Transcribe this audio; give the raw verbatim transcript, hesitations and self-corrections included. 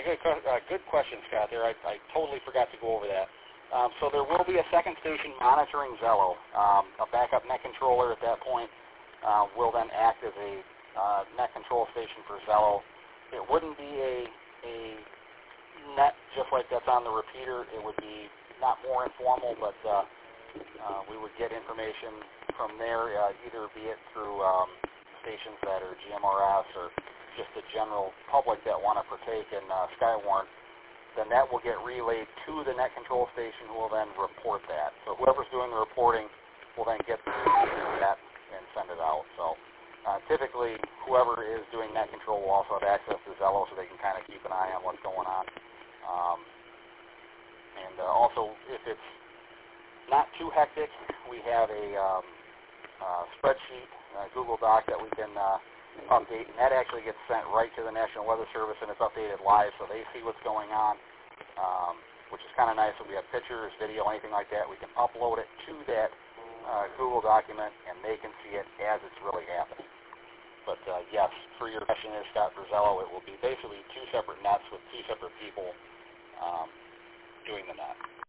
good, uh, good question, Scott. There, I, I totally forgot to go over that. Um, so there will be a second station monitoring Zello. Um, a backup net controller at that point uh, will then act as a uh, net control station for Zello. It wouldn't be a, a net just like that's on the repeater. It would be not more informal, but uh, uh, we would get information from there, uh, either be it through um, stations that are G M R S or just the general public that want to partake in uh, Skywarn. Then that will get relayed to the net control station, who will then report that. So whoever's doing the reporting will then get that and send it out. So uh, typically, whoever is doing net control will also have access to Zello, so they can kind of keep an eye on what's going on. Um, and uh, also, if it's not too hectic, we have a um, uh, spreadsheet, a Google Doc that we can uh, update, and that actually gets sent right to the National Weather Service, and it's updated live, so they see what's going on, um, which is kind of nice. So we have pictures, video, anything like that. We can upload it to that uh, Google document, and they can see it as it's really happening. But uh, yes, for your question is, Scott, for Zello, it will be basically two separate nets with two separate people um, doing the net.